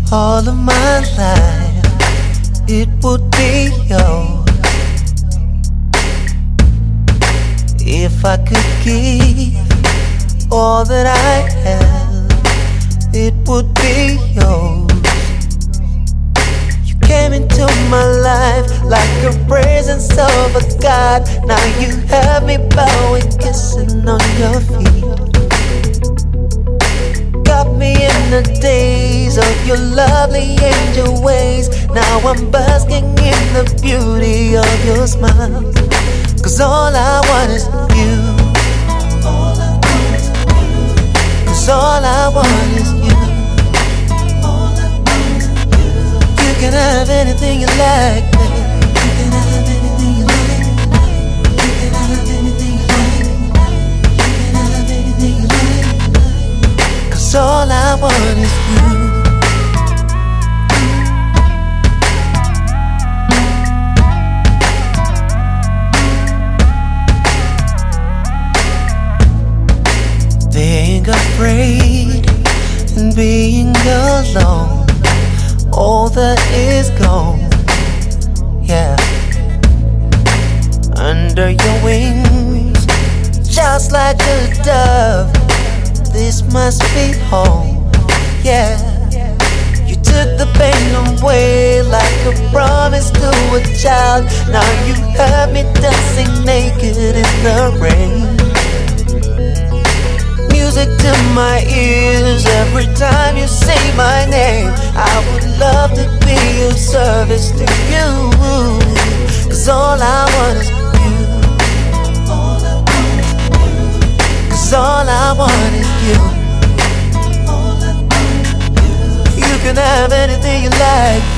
All of my life it would be yours if I could give all that I have. It would be yours. You came into my life like a presence of a God. Now you have me bowing, kissing on your feet. Got me in the days of your lovely angel ways. Now I'm basking in the beauty of your smile. 'Cause all I want is you. 'Cause all I want is you. You can have anything you like, baby. You can have anything you like. You can have anything you like. You can have anything you like. 'Cause all I want is you. Being afraid and being alone, all that is gone, yeah. Under your wings, just like a dove, this must be home, yeah. You took the pain away like a promise to a child. Now you have me dancing naked in the rain. Music to my ears every time you say my name. I would love to be of service to you. 'Cause all I want is you. 'Cause all I want is you. You can have anything you like.